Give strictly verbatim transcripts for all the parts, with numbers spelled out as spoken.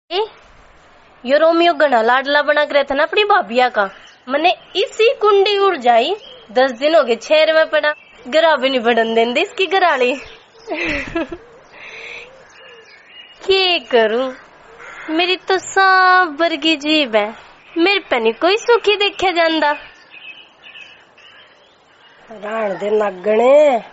ए, यो Romeo घना लाडला बना कर था ना अपनी भाभिया का। मैंने इसी कुंडी उड़ जाई, दस दिन हो गए छेर में पड़ा, गरा भी नहीं बढ़न देंदे इसकी गराली। क्या करूं, मेरी तो सांप वर्गी जीभ है, मेरे पे नहीं कोई सुखी देखा जांदा। राण दे नगणे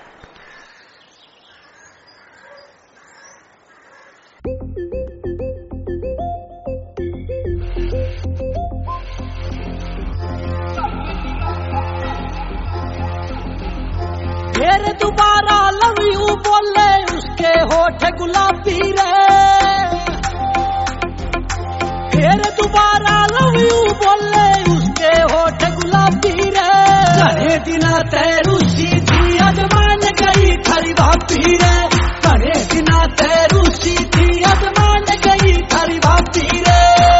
फिर दोबारा लव यू बोले उसके होठ गुलाबी रे, फिर दोबारा लव यू बोले उसके होठ गुलाबी रे। घने दिना तेरू सीधी अजमान गई थारी भाभी रे, घने दिना तेरू सीधी अजमान गई थारी भाभी रे।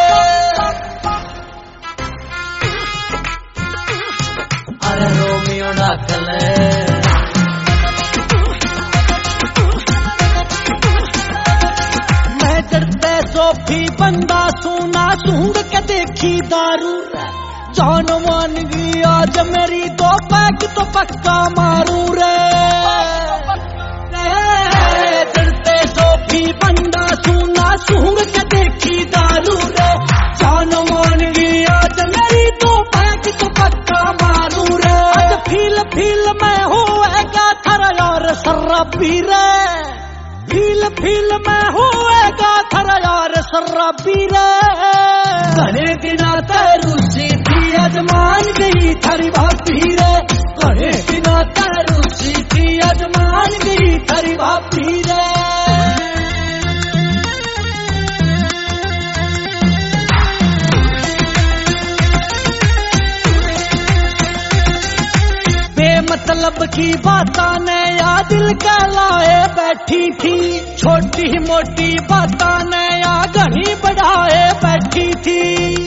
अरे रोमियो डाकले सोफी बंदा सोना सूंघ के देखी दारू, जान मान गई आज मेरी दो पैक तो पक्का मारू रे। डरते सोफी बंदा सोना सूंघ के देखी दारू रे, जान मान गई आज मेरी दो पैक तो पक्का मारू रे। आज फील फील में होएगा थारा यार शराबी रे, फील फील में होएगा थारा यार शराबी रे। घने दिना तेरू सीधी अजमान गई थारी भाभी रे, घने दिना तेरू सीधी अजमान गई थारी भाभी रे। बेमतलब की बातां ने या दिल का लाए बैठी थी, छोटी मोटी बातां ने या घनी बढ़ाए बैठी थी।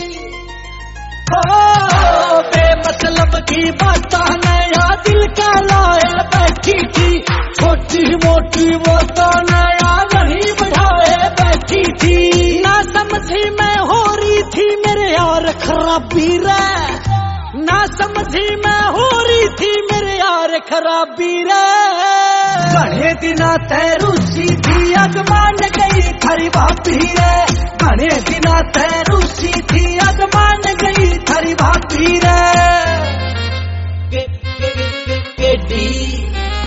ओ बेमतलब की बातां ने या दिल का लाए बैठी थी, छोटी मोटी बातां ने या घनी बढ़ाए बैठी थी। ना समझी मैं हो रही थी मेरे यार खराबी रे, ना समझी मैं हो रही थी मेरे यार खराबी रे। घने दिना तेरू सीधी अजमान गई थारी भाभी रे, घने दिना तेरू सीधी अजमान गई थारी भाभी रे। के, के, के, के, के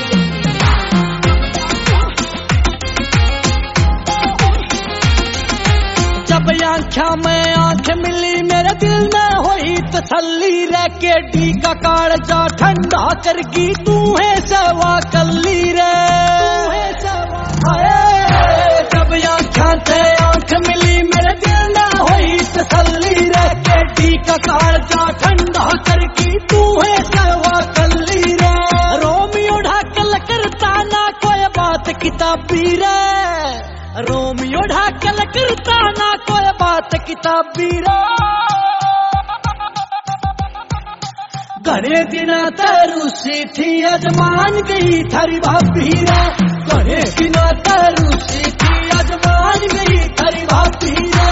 जब आँखा में आँख मिली मेरे दिल में हुई तसल्ली रे, केडी का कालजा ठंडा करगी तू है सेवा कल्ली रे। जब आँखा से आँख मिली मेरे दिल में हुई तसल्ली रे, केडी का कालजा ठंडा करगी तू है सेवा कल्ली रे। रोमियो ढाकल करता ना कोई बात किताबी रे, रोमियो ढाकल करता ना कोई बात किताबी रे। घने दिना तेरू सीधी अजमान गई थारी भाभी रे, घने दिना तेरू सीधी अजमान गई थारी भाभी रे।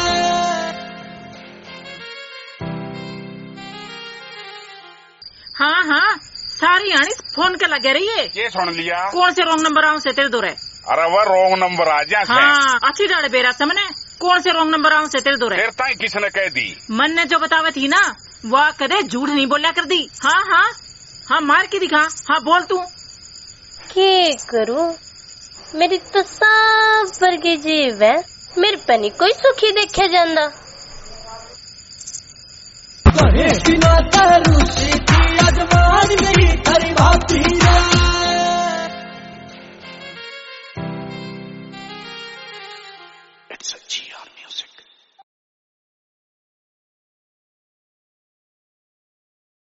हाँ हाँ सारी आनी फोन के लगे रही है। ये सुन लिया कौन से रॉन्ग नंबर आऊँ से तेरे दो रे। अरे वह रॉन्ग नंबर आ जा। हाँ अच्छी डाले बेरा समने कौन से रॉन्ग नंबर आऊँ से तेरे दो रे। फिर ताई किसने कह दी? मन ने जो बतावे थी ना वह कदे झूठ नहीं बोलिया कर दी। हाँ हाँ हाँ मार के दिखा। हाँ बोल तू। क्या करूं, मेरी तो सांप वर्गी जीभ है, मेरे पे नहीं कोई सुखी देखा जांदा। घने दिना तेरू सीधी अजमान गई थारी भाभी रे।